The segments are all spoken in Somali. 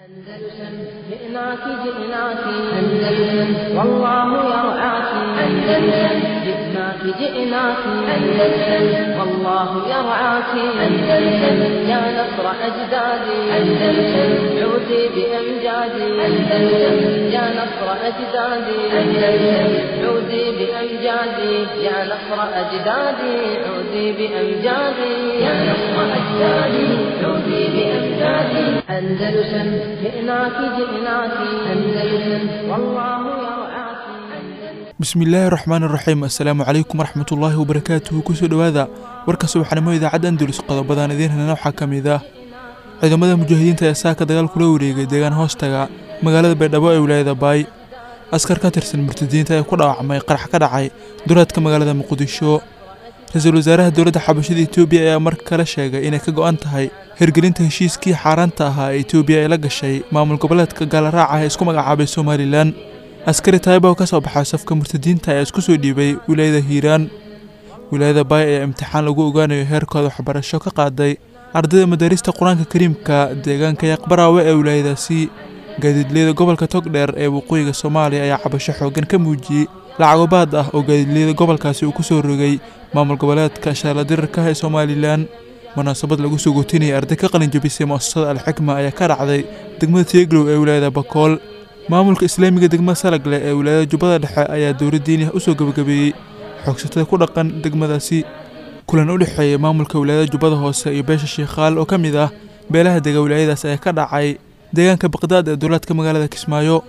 أندلسن جئناك جئناك أندلسن والله يرعاك أندلسن جئناك جئناك أندلسن والله يرعاك أندلسن يا نصر أجدادي أندلسن عودي بأمجادي أندلسن يا نصر أجدادي أندلسن عودي بأمجادي يا نصر أجدادي عودي بأمجادي يا نصر أجدادي عودي بأمجادي أندلسن جئناك جئناك أندلسن والله يرعاك. بسم الله الرحمن الرحيم. السلام عليكم ورحمة الله وبركاته. كسو دواذا warka subaxnimo idaacada Andalus qodobadaan idin helna waxa kamid ah ciidamada mujaahidiinta ee saaka dagaal kula wareegay deegaan hoostaga magaalada Baydhabo ee wilaayada Baay. askar ka tirsan murtadiinta ee ku dhaawacmay qarax ka dhacay duleedka magaalada Muqdisho. Ra'iisul Wasaaraha Dowladda Xabashada Itoobiya ayaa mar kale sheegay inay ka go'an tahay hirgelinta heshiiskii xaaraanta ahaa ee Itoobiya ay la gashay maamul goboleedka Gallaraaca ee isku magacaabay Somaliland. askari Taiba oo ka soo baxay safka murtadiinta ayaa isku soo dhiibay wilaayada Hiiraan. wilaayada Baay ayaa imtixaan lagu ogaanayo heerkooda waxbarasho ka qaaday ardayda madaarista Quraanka Kariimka deegaanka Yaqbaraawe ee wilaayadaasi. gaadiidleyda gobolka Togdheer ee waqooyiga Soomaaliya ayaa cabasho xooggan ka muujiyay lacago baad ah oo gaadiidleyda gobolkaasi uu ku soo rogay maamul goboleedka Shaaladirka ee Somaliland. munaasabad lagu soo gootinayay arday ka qalin jabisay mu'assasada Al-Xikma ayaa ka dhacday degmada Teeglow ee wilaayada Bakool. maamulka Islaamiga degmada Salagle ee wilaayada Jubbada Dhexe ayaa dowladda diiniga u soo gabagabeeyay xogsatada ku dhaqan degmadaasi. kulan u dhexeeyay maamulka wilaayada Jubbada Hoose iyo beesha Sheekhaal oo kamid ah beelaha deegaanka wilaayadaas ayaa ka dhacay deegaanka Baqdaad ee dowladka magaalada Kismaayo.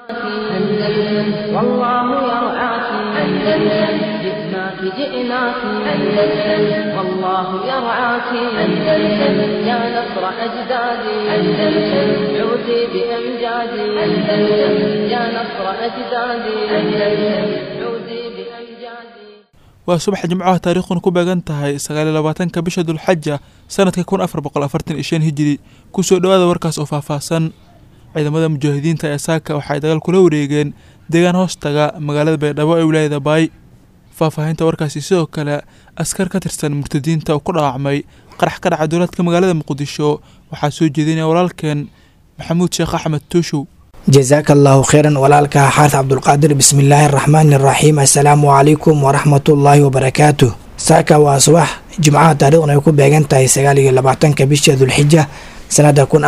والله يرعاك أندلسن جئناك جئناك أندلسن والله يرعاك أندلسن يا نصر أجدادي أندلسن عودي بأمجادي أندلسن يا نصر أجدادي أندلسن عودي بأمجادي. waa subax jimcaha taariikhuna ku beegan tahay 29 bisha Dulxajja sanadka 1445 hijri. ku soo dhawaada warkaas oo faahfaahsan. ciidamada mujaahidiinta ee saaka waxay dagaal kula wareegeen deegaan hoostaga magaalada Baydhabo ee wilaayada Baay. faahfaahinta warkaasi sidoo kale askar ka tirsan murtadiinta oo ku dhaawacmay qarax ka dhacay duleedka magaalada Muqdisho waxaa soo jeedinaya walaalkeen Maxamuud Sheekh Axmed Tuushow. جزاك الله خيرا ولالك حارث عبد القادر. بسم الله الرحمن الرحيم. السلام عليكم ورحمة الله وبركاته. ساكا وصباح جمعة تاريخنا يكون بيغانتا يساقالي لبعتان كبيشة ذو الحجة سنة كون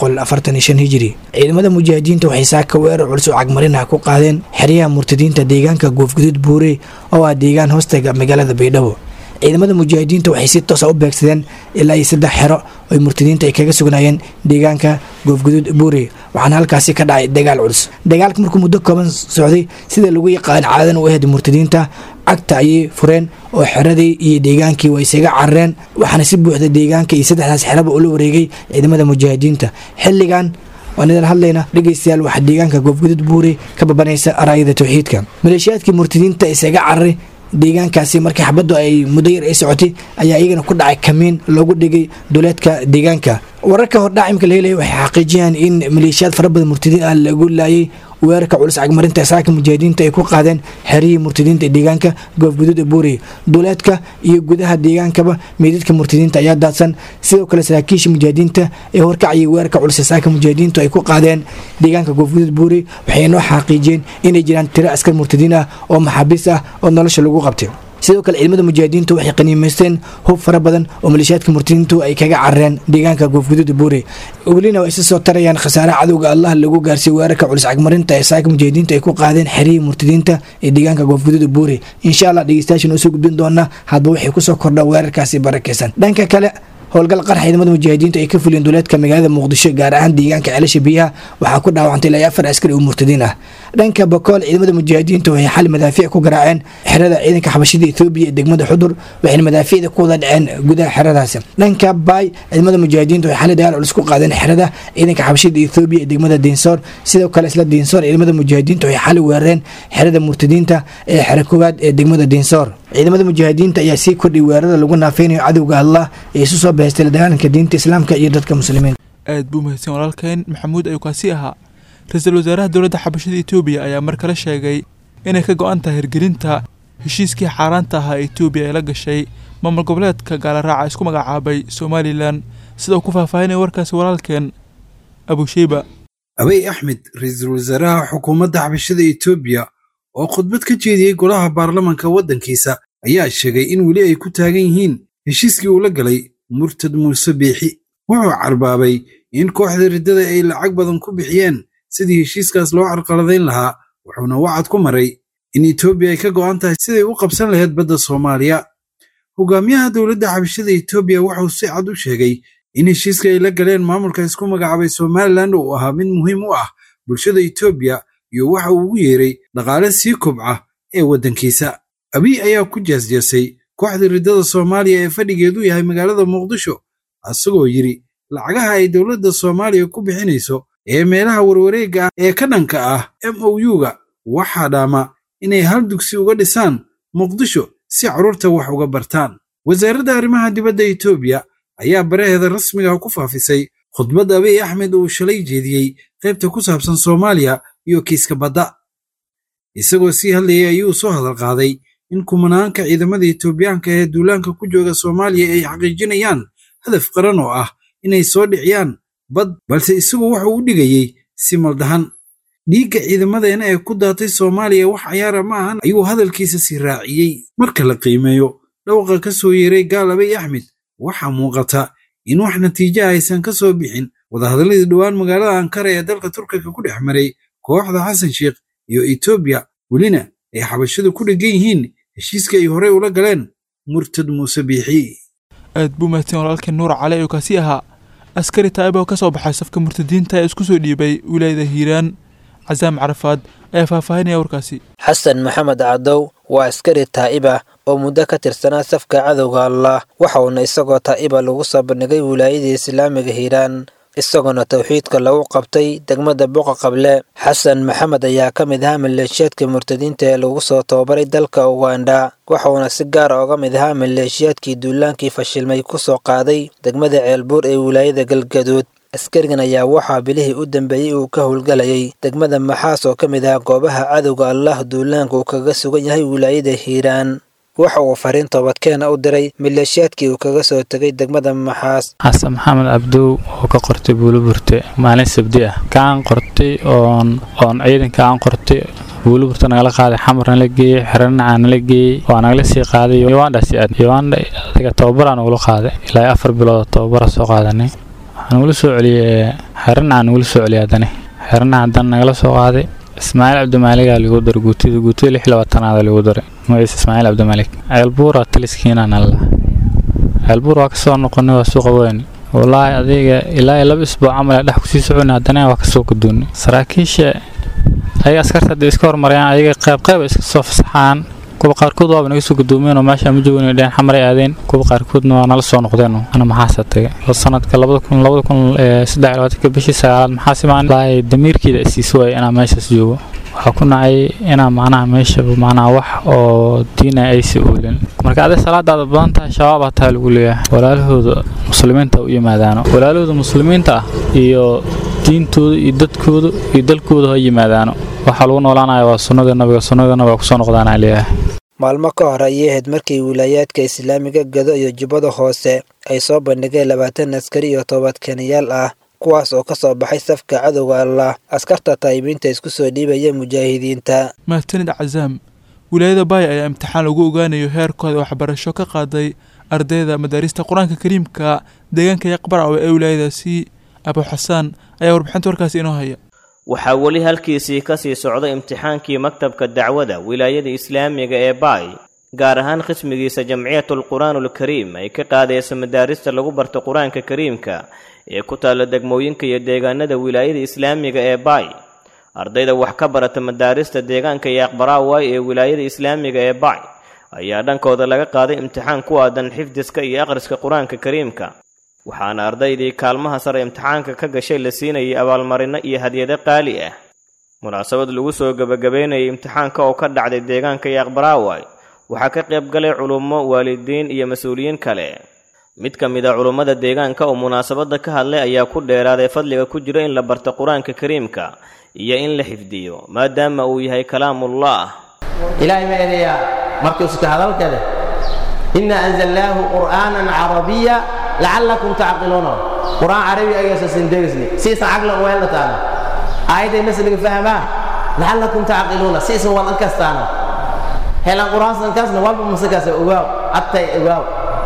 1445 هجري. ciidamada mujaahidiinta waxay saaka weerar culus oo cagmarina ku qaadeen xiriyaha murtadiinta deegaanka Goofguduud Buure oo ah deegaan hoostaga magaalada Baydhabo. ciidamada mujaahidiinta waxay si toos ah u beegsadeen ilaa 3 xero oo murtadiinta ay kaga sugnaayeen deegaanka Goofguduud Buure. waxaana halkaasi ka dhacay dagaal culus. dagaalka markuu muddo kooban socday sida lagu yaqaan caadan u ahayd murtadiinta cagta ayay fureen oo xeradii iyo deegaankii way isaga carreen. waxaana si buuxda deegaanka iyo 3daas xeraba ula wareegay ciidamada mujaahidiinta. xilligan waan idin hadlayna dhageystayaal waxa deegaanka Goofguduud Buure ka babanaysa araayada tawxiidka. maleeshiyaadkii murtadiinta isaga carray deegaankaasi markii xabadu ay muddo yar ay socotay ayaa iyagana ku dhacay kamiin loogu dhigay duleedka deegaanka. wararka hor dhaacimka la helay waxay xaqiijiyeen in maleeshiyaad fara badan murtadiin ah lagu laayay weerarka culus cagmarinta saaka mujaahidiinta ay ku qaadeen xeriyii murtadiinta deegaanka Goofguduud Buure. duleedka iyo gudaha deegaankaba meedadka murtadiinta ayaa daadsan. sidoo kale saraakiisha mujaahidiinta ee horkacay weerarka culus saaka mujaahidiintu ay ku qaadeen deegaanka Goofguduud Buure waxay noo xaqiijiyeen inay jiraan tiro askar murtadiin ah oo maxaabiis ah oo nolosha lagu qabtay. sidoo kale ciidamada mujaahidiintu waxay qaniimaysteen hub fara badan oo maleeshiyaadka murtadiintu ay kaga carreen deegaanka Goofguduud Buure. welina way soo tarayaan khasaare cadowga Allah lagu gaarsiiyay weerarka culus cagmarinta ee saaka mujaahidiintu ay ku qaadeen xeriyii murtadiinta ee deegaanka Goofguduud Buure. insha Allah dhageystayaashan oo soo gudbin doona hadba waxay ku soo kordha weerarkaasi barakeysan. dhanka kale howlgal qarax ciidamada mujaahidiinta ay ka fuliyeen duleedka magaalada Muqdisho gaar ahaan deegaanka Ceelasha Biyaha waxaa ku dhaawacantay ilaa 4 askari oo murtadiin ah. dhanka Bakool ciidamada mujaahidiinta waxay xal madaafiic ku garaaceen xerada ciidanka Xabashida Itoobiya ee degmada Xudur waxayna madaafiicda ku wada dhaceen gudaha xeradaasi. dhanka Baay ciidamada mujaahidiinta waxay xal dagaal culus ku qaadeen xerada ciidanka Xabashida Itoobiya ee degmada Dinsor. sidoo kale isla Dinsor ciidamada mujaahidiinta waxay xal weerareen xerada murtadiinta ee xarakowaad ee degmada Dinsor. ciidamada mujaahidiinta ayaa sii kordhiyay weerarada lagu naafeynayo cadowga Allah ee isu soo beestay dagaalanka diinta islaamka iyo dadka muslimiinta. aad buu mahadsan walaalkeen Maxamuud ayuu kaasi ahaa. Ra'iisul Wasaaraha Dowladda Xabashada Itoobiya ayaa mar kale sheegay inay ka go'an tahay hirgelinta heshiiskii xaaraanta ahaa ee Itoobiya ay la gashay maamul goboleedka Gallaraaca isku magacaabay Somaliland. sida uu ku faahfaahinay warkaasi walaalkeen Abu Shayba. Abiy Ahmed ra'iisul wasaaraha xukuumadda xabashada Itoobiya oo khudbad ka jeediyay golaha baarlamaanka waddankiisa ayaa sheegay in weli ay ku taagan yihiin heshiiskii uu la galay Murtad Muuse Biixi. Wuxuu carbaabay in kooxda riddada ay lacag badan ku bixiyeen sidii heshiiskaas loo carqaladayn lahaa, wuxuuna wacad ku maray in Itoobiya ay ka go'an tahay sidii u qabsan lahayd badda Soomaaliya. Hogaamiyaha dowladda xabashada Itoobiya wuxuu si cad u sheegay in heshiiska ay la galeen maamulka isku magacaabay Somaliland uu ahaa mid muhiim u ah bulshada Itoobiya iyo waxa uu ugu yeeray dhaqaale sii kobca ee waddankiisa. Abiy ayaa ku jeesjeesay kooxda riddada Soomaaliya ee fadhigeedu yahay magaalada Muqdisho, asagoo yiri lacagaha ay dowladda Soomaaliya ku bixinayso ee meelaha warwareegga ah ee ka dhanka ah MOU-ga waxaa dhaama inay hal dugsi uga dhisaan Muqdisho si carruurta wax uga bartaan. Wasaaradda arrimaha dibadda Itoobiya ayaa baraheeda rasmiga ku faafisay khudbad Abiy Ahmed uu shalay jeediyey qaybta ku saabsan Soomaaliya iyo kiiska badda. Isagoo sii hadlayay ayuu soo hadal qaaday in kumanaanka ciidamada Itoobiyaanka ee duulaanka ku jooga Soomaaliya ay xaqiijinayaan hadaf qaran oo ah inay soo dhiciyaan bad, balse isagu wuxuu u dhigayay si maldahan. Dhiigga ciidamadeena ee ku daatay Soomaaliya wax ciyaara ma ahan, ayuu hadalkiisa sii raaciyey. Marka la qiimeeyo dhawqa ka soo yeeray gaal Abiy Ahmed, waxaa muuqata in wax natiijo aysan ka soo bixin wadahadalladii dhowaan magaalada Ankara ee dalka Turkiga ku dhex maray kooxda Xasan Sheikh iyo Itoobiya, welina ay xabashadu ku dhegan yihiin heshiiska ay horey ula galeen Murtad Muuse Biixi. aad buu mahadsan walaalkeen Nuur Cali oo kaasi ahaa askari taayib oo ka soo baxay safka murtadiinta ee isku soo dhiibay wilaayada Hiiraan. Cazaam Carafaad ayaa faahfaahinaya warkaasi. xasan maxamed cadow waa askari taa'iba oo muddo ka tirsanaa safka cadowga Allah, waxauna isagoo taa'iba lagu soo bandhigay wilaayada Islaamiga Hiiraan, isagoo tawxiidka lagu qabtay degmada Boqa Qable. xasan maxamed ayaa ka mid ahaa maleeshiyaadka murtadiinta ee lagu soo tababaray dalka Uganda, waxauna si gaar ah uga mid ahaa maleeshiyaadkii duulaankii fashilmay ku soo qaaday degmada Ceelbuur ee wilaayada Galgaduud. askarigan ayaa waxaa bilihii u dambeeyay uu ka howlgalayay degmada Maxaas oo ka mid ah goobaha cadowga Allah duulaanka uu kaga sugan yahay wilaayada Hiiraan. waxa uu fariin toobadkeena u diray maleeshiyaadkii uu kaga soo tagay degmada Maxaas. xasan maxamed cabdow oo ka qortay Buuliburte maalin sabti ah kaan qortay oon ciidanka aan qortay Buuliburte nagala qaaday, xamarna la geeyay, xiranaana la geeyay, waa nagala sii qaaday Uganda adiga tababaraan ugu qaaday ilaa 4 bilood tababar soo qaadanay. waxaan ugu soo celiyay xiranaana ugu soo celiyay xiranaana nagala soo qaaday. Ismaaciil Cabdimaalig lagu dar guutida 26 lagu daray magaciisa Ismaaciil Cabdimaalig. Ceelbuur taliskiinana Allah ceelbuur waa ka soo noqonay waa suuqa weyn, wallaahi adiga ilaa 2 isbuuc camal dhex ku sii soconay, haddana waa ka soo guddoon. saraakiisha ay askarta iska hormarayaan ayaga qayb iska soo fasaxaan, kuwa qaarkood waa naga soo guddoomeen oo meesha ma joogin dheen xamar ay aadeen, kuwa qaarkoodna waa nala soo noqdeen. ana maxaa tagay sanadka 2023 bishii 9 maxaa simaan laay damiirkiida isiiso way inaan meeshaas joogo. waxaa ku nacay inaan macnaha meesha macnaha wax oo diina ay si oolin. marka aday salaadaada badan tahay shabaab taa lagu leeyahay walaalahooda muslimiinta u yimaadaan, walaalahooda muslimiinta ah iyo diintooda iyo dadkooda iyo dalkooda ha yimaadaan. waxa lagu noolaanayo waa sunnada nabiga ku soo noqdaan Aliya. maalmo ka hor ayay ahayd markii wilaayaadka Islaamiga Gado iyo Jubbada Hoose ay soo bandhigeen 20 askari iyo toobadkeenayaal ah, kuwaas oo ka soo baxay safka cadowga Allah, askarta taayibiinta isku soo dhiibaya mujaahidiinta. mahadsanid Cazaam. wilaayada Baay ayaa imtixaan lagu ogaanayo heerkooda waxbarasho ka qaaday ardayda madaarista Quraanka Kariimka deegaanka Yaqbar ee wilaayadaasi. Abu Xasaan ayaa warbixinta warkaasi inoo haya. waxaa weli halkiisii ka sii socday imtixaankii maktabka dacwada wilaayada Islaamiga ee Baay, gaar ahaan qismigiisa Jamciyatul Quraanul Kariim ay ka qaadayso madaarista lagu barto Quraanka Kariimka ee ku taala degmooyinka iyo deegaanada wilaayada Islaamiga ee Baay. ardayda wax ka barata madaarista deegaanka Yaqbar ee wilaayada Islaamiga ee Baay ayaa dhankooda laga qaaday imtixaan ku aadan xifdiska iyo akhriska Quraanka Kariimka, waxaana ardaydii kaalmaha sare imtixaanka ka gashay la siinayay abaalmarino iyo hadiyado qaali ah. munaasabad lagu soo gabagabeynayay imtixaanka oo ka dhacday deegaanka Yaqbar waxaa ka qayb galay culummo, waalidiin iyo mas'uuliyiin kale. mid ka mid ah culummada deegaanka oo munaasabada ka hadlay ayaa ku dheeraaday fadliga ku jira in la barto Quraanka Kariimka iyo in la xifdiyo maadaama uu yahay kalaamullah. ilaahay ma eedeeya markuu iska hadalkada inna anzalnahu qur'aanan arabiyya la'allakum ta'qiluun. qur'aan arabi ayay saasin deegsni si aqlan weelataana آية مثل فهمها لعلكم تعقلون سيسن والأنكستانو هلا قرآن سنكسنا والمسكس أواو حتى أواو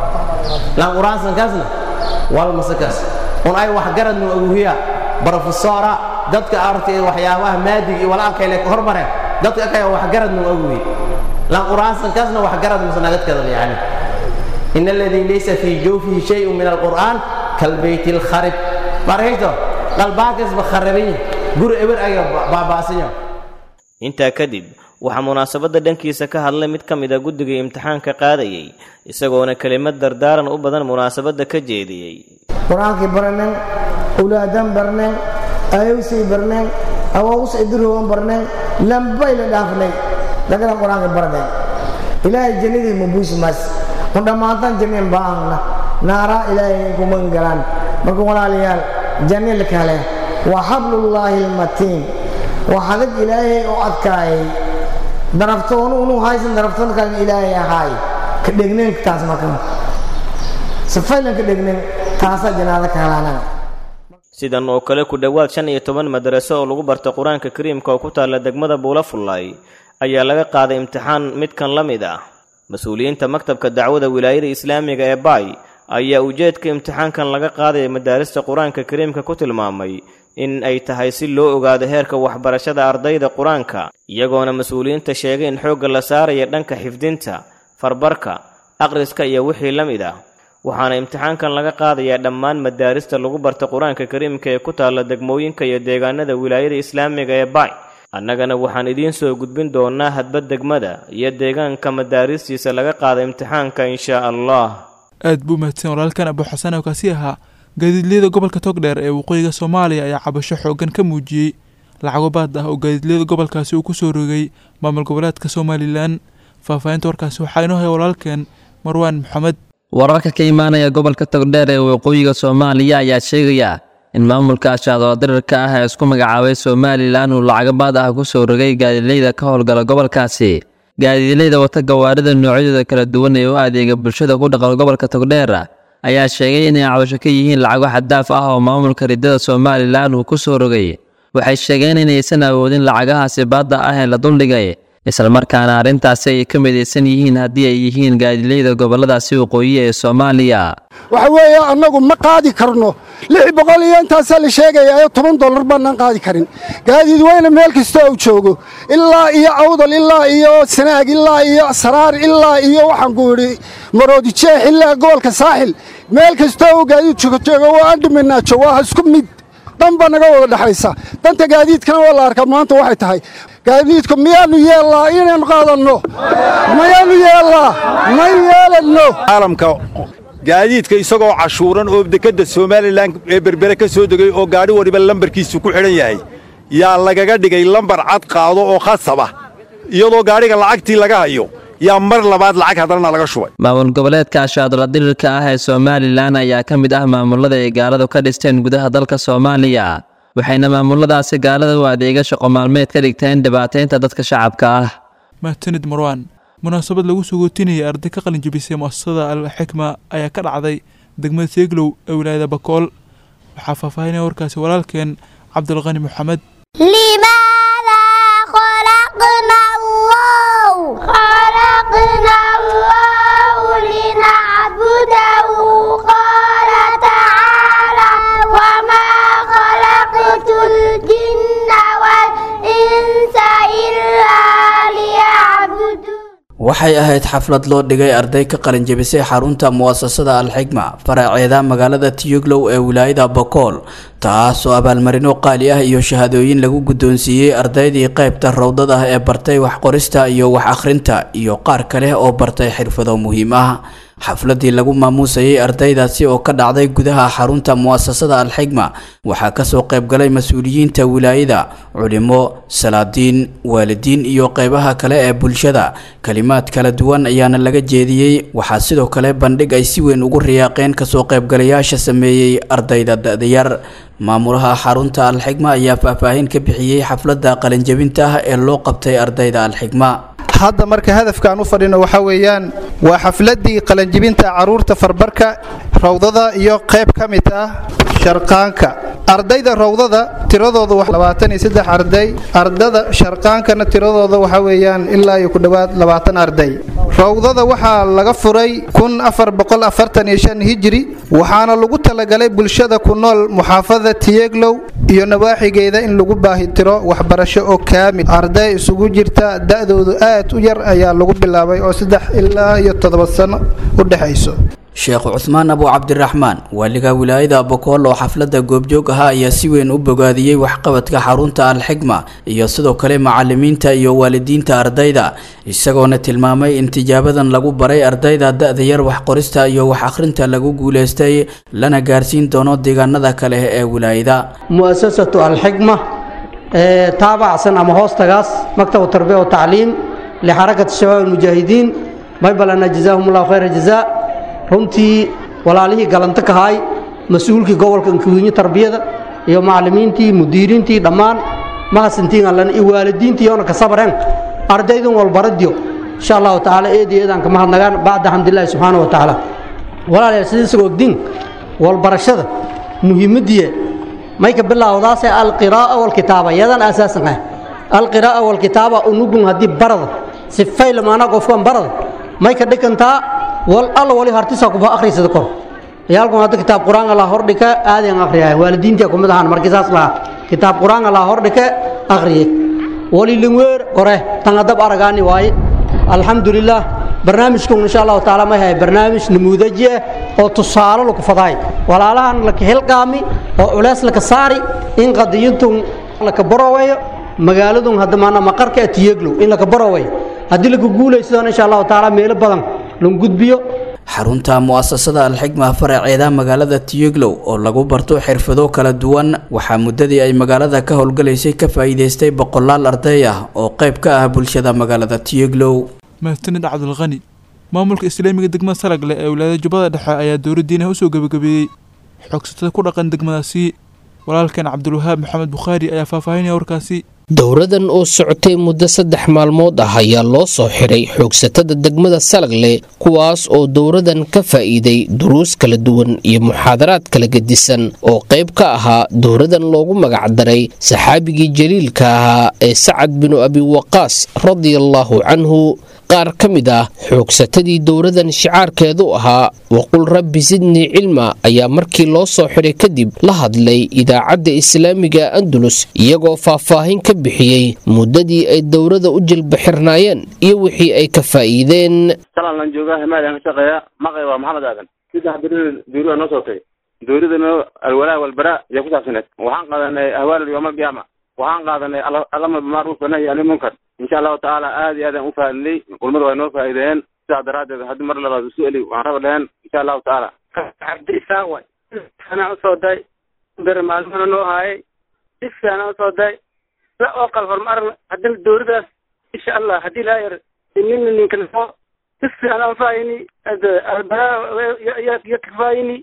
لا قرآن سنكسنا والمسكس هون أي واحد جرد من أبوهيا بروفيسورة dadka artay waxyaabaha maadiga wala kale ka hormare dadka kale wax garad nu awwi la quraansan kaasna wax garad musnagad kada yaani in alladhi laysa fi jawfihi shay'un min alquran kal bayt alkharib marayto qalbaakis bakharabin gur eber ay baabaasiyo inta kadib waxa munaasabada dhankiisa ka hadlay mid kamid ah guddiga imtixaanka qaadayay isagoona kelimad dardaaran u badan munaasabada ka jeediyay quraanka baranay ulaadan baranay ayuusi barnay awuus idruun barnay lambay la dhaafnay daga quraanka baranay ilaahay jannadii mabuus mas qodamaatan janneen baana naara ilaahay ku mangalan marka walaalayaal jannada kale wa hablullahi almatin wa hadad ilaahay oo adkaay daraftoon uu haysan daraftoon kale ilaahay ahay ka dhignin taas marka safaylan ka dhignin taas jannada kalaana sidan oo kale ku dhawaad 15 madraso oo lagu barto quraanka kariimka oo ku taala degmada Buulafulay ayaa laga qaaday imtixaan mid kan lamid ah mas'uuliyiinta maktabka dacwada wilaayada islaamiga ee Bay ayaa ujeedka imtixaankan laga qaaday madaarista quraanka kariimka ku tilmaamay in ay tahay si loo ogaado heerka waxbarashada ardayda quraanka iyagoona mas'uuliyiinta sheegay in xoog la saarayo dhanka xifdinta farbarka aqriska iyo wixii lamid ah waxaana imtixaankan laga qaadayaa dhammaan madaarista lagu barto quraanka kariimka ee ku taala degmooyinka iyo deegaanada wilaayada islaamiga ee Bay annagana waxaan idiin soo gudbin doonaa hadba degmada iyo deegaanka madaaristiisa laga qaaday imtixaanka insha Allah aad buu mahadsan walaalkan Abu Xasan oo kaasi ahaa gaadiidleyda gobolka Togdheer ee waqooyiga Soomaaliya ayaa cabasho xoogan ka muujiyay lacago baad ah oo gaadiidleyda gobolkaasi uu ku soo rogay maamul goboleedka Somaliland faafahinta warkaasi waxaa inoo hay walaalkan Marwan Maxamed wararka ka imaanaya gobolka Togdheer ee waqooyiga Soomaaliya ayaa sheegaya in maamulka ashcaar dirarka ah ee isku magacaabay Somaliland uu lacag baad ah ku soo rogay gaadiidleyda ka howlgala gobolkaasi gaadiidleyda wata gawaarida noocyada kala duwan ee u adeega bulshada ku dhaqan gobolka Togdheer ayaa sheegay in ay cabasho ka yihiin lacag xad-daaf ah oo maamulka ridada Somaliland uu ku soo rogay waxay sheegeen in aysan awoodin lacagahaasi baadda ah ee la duldhigay isla markaana arintaasi ay ka midaysan yihiin haddii ay yihiin gaadiidleyda goboladaasi waqooyi ee Soomaaliya waxa weeye annagu ma qaadi karno 600 iyo intaas la sheegayo $10 baan qaadi karin gaadiid weyna meel kasta uu joogo ilaa iyo awdal ilaa iyo sanaag ilaa iyo saraar ilaa iyo waxaan ku yiri maroodi jeex ilaa gobolka saaxil meel kasta uu gaadiid joogo waa andhimanaajo waa isku mid danba naga wada dhaxaysa danta gaadiidkana waa la arkaa maanta waxay tahay gaadiidku miyaanu yeelaa inaan qaadano miyaanu yeelaa ma yeelano caalamka gaadiidka isagoo cashuuran oo dekada Somaliland ee berbere ka soo degay oo gaari wariba lambarkiisu ku xiran yahay yaa lagaga dhigay lambar cad qaado oo khasab ah iyadoo gaariga lacagtii laga hayo yaa mar labaad lacag hadana laga shubay maamul goboleedka ashcaar dirarka ah ee Somaliland ayaa ka mid ah maamulada ay gaaladu ka dhisteen gudaha dalka Soomaaliya waxayna maamuladaasi gaalada u adeega shaqo maalmeed ka dhigteen dhibaateynta dadka shacabka ah mahadsanid Marwan munaasabad lagu soo gootinayay arday ka qalin jabisay muasasada Al-Hikma ayaa ka dhacday degmada Seeglow ee wilaayada Bakool waxa faafahinaya warkaasi walaalkeen Cabdulqani Maxamed limaada khalaqna Allah lina'budahu qala ta'ala wa ma khalaqtul jinna wal insa illa liya'budun waxay ahayd xaflad loo dhigay arday ka qalin jabisay xarunta muasasada Al-Hikma faraceeda magaalada Tiyuglow ee wilaayada Bakool taas oo abaalmarino qaali ah iyo shahaadooyin lagu gudoonsiiyay ardaydii qaybta rawdada ee bartay wax qorista iyo wax akhrinta iyo qaar kale oo bartay xirfado muhiim ah xafladii lagu maamuusayay ardaydaasi oo ka dhacday gudaha xarunta muasasada Al-Hikma waxaa ka soo qayb galay mas'uuliyiinta wilaayada culimo salaadiin waalidiin iyo qaybaha kale ee bulshada kalimaad kala duwan ayaana laga jeediyay waxaa sidoo kale bandhig ay si weyn ugu riyaaqeen ka soo qayb galayaasha sameeyay ardayda da'dayar maamulaha xarunta Al-Hikma ayaa faahfaahin ka bixiyay xafladda qalin jabinta ee loo qabtay ardayda Al-Hikma hadda marka hadafkan u fadhino waxa weeyaan waa xafladii qalin jabinta caruurta farbarka rawdada iyo qayb ka mid ah sharqaanka ardayda rawdada tiradoodu wax 23 arday ardada sharqaankana tiradooda waxa weeyaan ilaa iyo ku dhawaad 20 arday rawdada waxaa laga furay 1445 hijri waxaana lagu talagalay bulshada ku nool muxaafadada Tiyeglow iyo nawaaxigeeda in lagu baahitiro waxbarasho oo kaamil arday isugu jirta da'doodu aad u yar ayaa lagu bilaabay oo 3 ilaa iyo 7 sano u dhaxayso sheekh Uthman Abu Abdirrahman waliga wilaayada Bokool oo xafladda goobjoog ahaa ayaa si weyn u bogaadiyay waxqabadka xarunta Al-Hikma iyo sidoo kale macallimiinta iyo waalidiinta ardayda isagoona tilmaamay in tijaabadan lagu baray ardayda da'da yar wax qorista iyo wax akhrinta lagu guuleystay lana gaarsiin doono deegaanada kale ee wilaayada mu'assasatu Al-Hikma taabacsan ama hoostagaas maktab tarbiya iyo tacliim li xarakat shabaab al-mujaahidiin baybalana jazaahumullahu khayra jazaa runtii walaalihii galanta ka hay mas'uulkii gobolka Nkuunyi tarbiyada iyo macallimiintii mudiiriintii dhammaan mahadsantiin allan iyo waalidiintii oo ka sabreen ardaydan walbaradiyo insha Allah taala eedeedan ka mahadnagaan baad alxamdulillah subhanahu wa taala walaalayaal sidii ogdiin walbarashada muhiimadii may ka bilowdaas al-qiraa'ah wal kitaaba yadan asaasan ah al-qiraa'ah wal kitaaba unugun hadii barada si fayl maana qofkan barada may ka dhigantaa wal alla wali hartisa ku akhriisada kor yaalku hada kitaab quraan Allah hordhika aadeen akhriyaa waalidiinta ku midahan markiisaas la kitaab quraan Allah hordhika akhriye wali lingweer qore tangadab aragaani waay alxamdulillah barnaamijku insha Allah taala ma hay barnaamij namuudaji oo tusaale lagu faday walaalahan la ka helqaami oo culays la ka saari in qadiyintu la ka barawayo magaaladun hadda maana maqarka Tiyeglow in la ka barawayo hadii la guulaysto insha Allah taala meel badan loo gudbiyo xarunta mu'assasada Al-Hikma faraceeda magaalada Tiyeglow oo lagu barto xirfado kala duwan waxa muddadii ay magaalada ka howlgalaysay ka faa'iideystay boqolaal arday ah oo qayb ka ah bulshada magaalada Tiyeglow mahadsanid Cabdulqani maamulka islaamiga degmada Salagle ee wilaayada Jubbada Dhexe ayaa dowladdiina u soo gabagabeeyay xogsatada ku dhaqan degmadaasi walaalkan Cabdulwahaab Maxamed Bukhari ayaa faahfaahinaya warkaasi dowradan oo socotay muddo 3 maalmood ah ayaa loo soo xiray xoogsatada degmada Salagle kuwaas oo dowradan ka faa'iiday duruus kala duwan iyo muxaadaraad kala gedisan oo qayb ka ahaa dowradan loogu magac daray saxaabigii jaliilka ahaa ee Sacad bin Abi Waqqas radiyallahu anhu qaar ka mid ah xoogsatadii dowradan shicaarkeedu ahaa waqul rabbi zidni cilma ayaa markii loo soo xiray kadib la hadlay idaacadda islaamiga Andalus iyagoo faahfaahin ka bixiyay muddadii ay dowrada u jilbixirnaayeen iyo wixii ay ka faa'iideen salaan jooga hamaadaan shaqeeya maqay waa Maxamed Aadan sida dowrada noo soo tahay dowradana alwalaa walbara yaa ku saabsaneed waxaan qaadanay ahwaal yawm al-qiyaama waxaan qaadanay alama bima'ruuf wa nahyi anil munkar insha Allah taala aad iyo aad u faa'iiday kulmada way noo faa'iideen sida daraadada hadii mar labaad su'aali waan rabaa insha Allah taala abdi saaway ana soo day barnaamijna noo hay isana soo day la oqal hormar hadii dowradaas insha Allah hadii la yar ninkan soo isana faayini albara ya kafaayini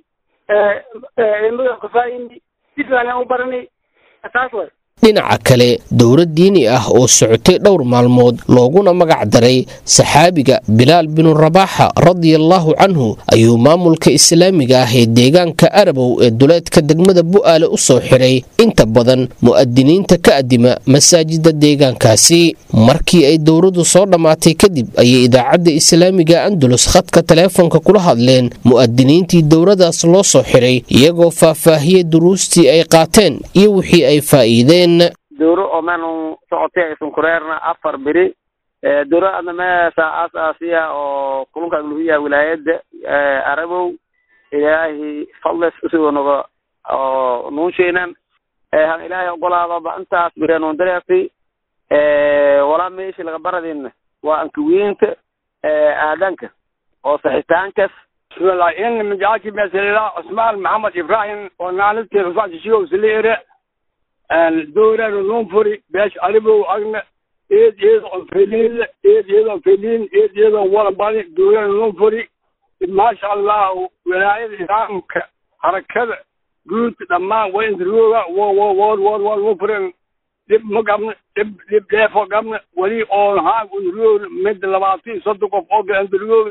ilmuhu kafaayini sidana u barani asaas way dhinaca kale dowlad diini ah oo socotay dhowr maalmood looguna magac daray saxaabiga Bilaal bin Rabaaxa radiyallahu anhu ayuu maamulka islaamiga ah ee deegaanka Arabow ee duleedka degmada Bu'aale u soo xiray inta badan mu'adiniinta ka adima masaajida deegaankaasi markii ay dowladdu soo dhamaatay kadib ayay idaacadda islaamiga Andalus khadka teleefanka kula hadleen mu'adiniintii dowladaas loo soo xiray iyagoo faahfaahiyay duruustii ay qaateen iyo wixii ay faa'iideen dowro oo maanu socotay aysan kureerna 4 biri dowro adna meesha asaasiya oo kulunka guluhiya wilaayada Arabow ilaahi fadlas usoo noqo oo nuusheenan han ilaahi ogolaado intaas bireen oo dareeftay wala meeshii laga baradin waa ankuwiinta aadanka oo saxitaankas والله إن من جاكي مثلا عثمان محمد إبراهيم ونالتي رفعت شيء وسليرة الدورة النوفري باش أربو أغنى إيد فيلين إيد ولا بالي الدورة النوفري ما شاء الله ولاية الإسلام حركة قلت لما وين دروغا وفرن دب مقامن دب ليفو قامن ولي أول ها ونرول مد لباتي صدقوا فوق أندرول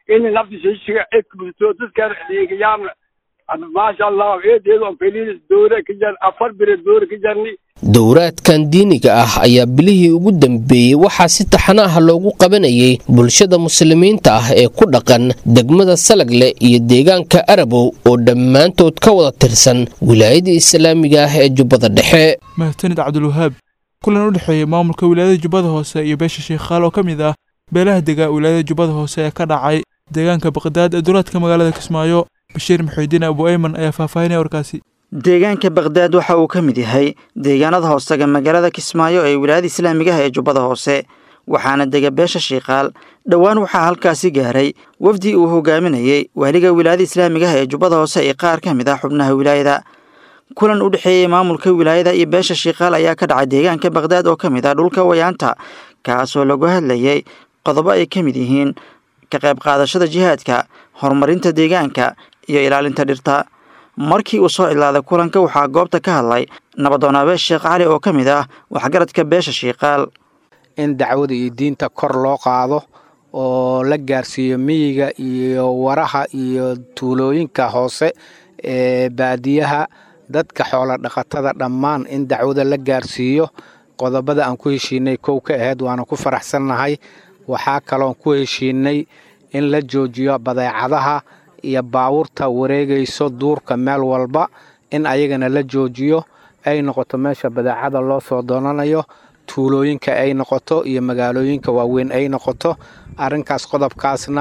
in nafti shishiga ekbuto dadka deegayaamna maasha allah eedeedo feliis doore ka jar afar bir doore ka jarni dowraadkan diiniga ah ayaa bilihii ugu dambeeyey waxaa si taxano ah loogu qabanayay bulshada muslimiinta ah ee ku dhaqan degmada Salagle iyo deegaanka Arabow oo dhammaantood ka wada tirsan wilaayada islaamiga ah ee Jubbada Dhexe. mahadsanid Cabdulwahaab kulan u dhaxeeyay maamulka wilaayada Jubbada Hoose iyo beesha Sheekhaal oo kamid ah beelaha dega wilaayada Jubbada Hoose ee ka dhacay deegaanka Baqdaad ee dowladka magaalada Kismaayo. Bashiir Muxuudiin Abu Ayman ayaa faahfaahinaya warkaasi. deegaanka Baqdaad waxa uu ka mid yahay deegaanada hoostaga magaalada Kismaayo ee wilaayada islaamiga ah ee Jubbada Hoose waxaana dega beesha Sheekhaal dhawaan waxaa halkaasi gaaray wafdi uu hogaaminayay waliga wilaayada islaamiga ah ee Jubbada Hoose ee qaar ka mid ah xubnaha wilaayada kulan u dhaxeeyay maamulka wilaayada iyo beesha Sheekhaal ayaa ka dhacay deegaanka Baqdaad oo ka mid ah dhulka wayaanta kaasoo lagu hadlayay qodobo ay ka mid yihiin ka qayb qaadashada jihaadka horumarinta deegaanka iyo ilaalinta dhirta markii uu soo ilaaday kulanka waxaa goobta ka hadlay nabadoonabe Sheekh Cali oo ka mid ah waxgaradka beesha Sheekhaal in dacwada iyo diinta kor loo qaado oo la gaarsiiyo miyiga iyo waraha iyo tuulooyinka hoose ee baadiyaha dadka xoolo dhaqatada dhammaan in dacwada la gaarsiiyo qodobada aan ku heshiinay kow ka ahayd waana ku faraxsannahay waxaa kaloo ku heshiinay in la joojiyo badeecadaha iyo baabuurta wareegayso duurka meel walba in ayagana la joojiyo ay noqoto meesha badeecada loo soo doonanayo tuulooyinka ay noqoto iyo magaalooyinka waaweyn ay noqoto arrinkaas qodobkaasna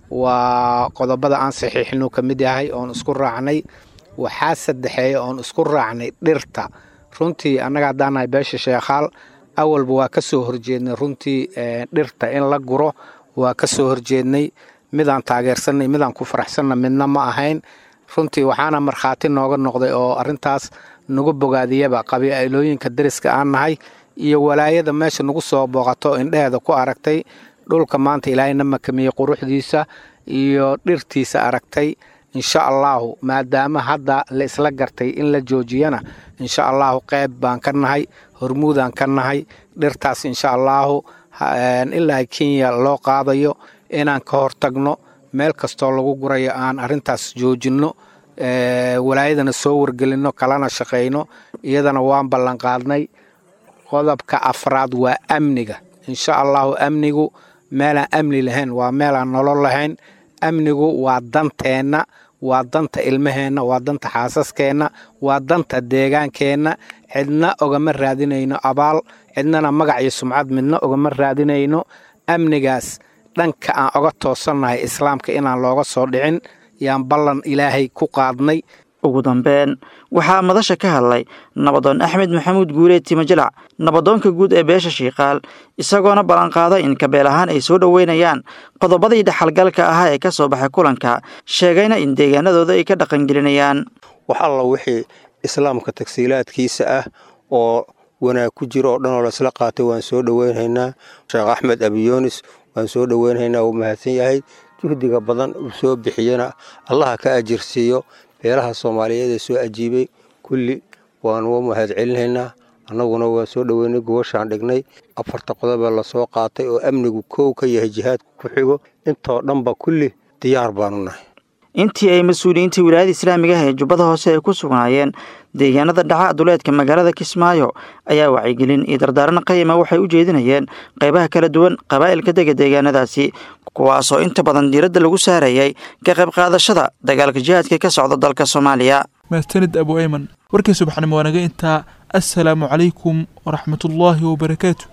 waa qodobada aan saxiixinu ka mid yahay oon isku raacnay waxaa saddexeeya oon isku raacnay dhirta runtii annaga haddaanahay beesha Sheekhaal awalba waa ka soo horjeednay runtii dhirta in la guro waa ka soo horjeednay midaan taageersanay midaan ku faraxsanna midna ma ahayn runtii waxaana markhaati nooga noqday oo arrintaas nagu bogaadiyaba qabiilooyinka dariska aan nahay iyo walaayada meesha nagu soo booqato indheheeda ku aragtay dhulka maanta ilaahayna makamiyey quruxdiisa iyo dhirtiisa aragtay insha allahu maadaama hadda la isla gartay in la joojiyana insha allahu qayb baan ka nahay hormuudaan ka nahay dhirtaas insha allahu ilaa Kenya loo qaadayo inaan ka hortagno meel kastoo lagu gurayo aan arrintaas joojinno walaayadana soo wargelino kalana shaqeyno iyadana waan ballan qaadnay qodobka afraad waa amniga insha allahu amnigu meelaan amni lahayn waa meelaan nolol lahayn amnigu waa danteenna waa danta ilmaheenna waa danta xaasaskeenna waa danta deegaankeenna cidna ogama raadinayno abaal cidnana magac iyo sumcad midna ogama raadinayno amnigaas dhanka aan oga toosannahay islaamka inaan looga soo dhicin yaan ballan ilaahay ku qaadnay ugu dambeyn waxaa madasha ka hadlay nabadoon Axmed Maxamuud Guuleed Timajalac nabadoonka guud ee beesha Sheekhaal isagoona ballan qaaday in kabeel ahaan ay soo dhaweynayaan qodobadii dhaxalgalka ahaa ee ka soo baxay kulanka sheegayna in deegaanadooda ay ka dhaqan gelinayaan wax alla wixii islaamka tagsiilaadkiisa ah oo wanaag ku jiro oo dhan oo la isla qaatay waan soo dhaweynaynaa Sheekh Axmed Abiyoonis waan soo dhaweynaynaa uu mahadsan yahay juhdiga badan uu soo bixiyana Allah ka ajirsiiyo beelaha Soomaaliyeed ee soo ajiibay kulli waan u mahad celinaynaa annaguna waan soo dhaweynay goboshaan dhignay afarta qodob la soo qaatay oo amnigu koow ka yahay jihaad ku xigo intoo dhanba kulli diyaar baanu nahay intii ay mas'uuliyiinta wilaayada islaamiga ah ee Jubbada Hoose ay ku sugnaayeen deegaanada dhaca duleedka magaalada Kismaayo ayaa wacyigelin iyo dardaaran qiimo waxay u jeedinayeen qaybaha kala duwan qabaa'ilka deegaanadaasi kuwaasoo inta badan diiradda lagu saarayay ka qayb qaadashada dagaalka jihaadka ka socda dalka Soomaaliya. mahadsanid Abu Ayman warkii subaxnimo wanaga inta assalaamu calaykum waraxmatullaahi wabarakaatuh.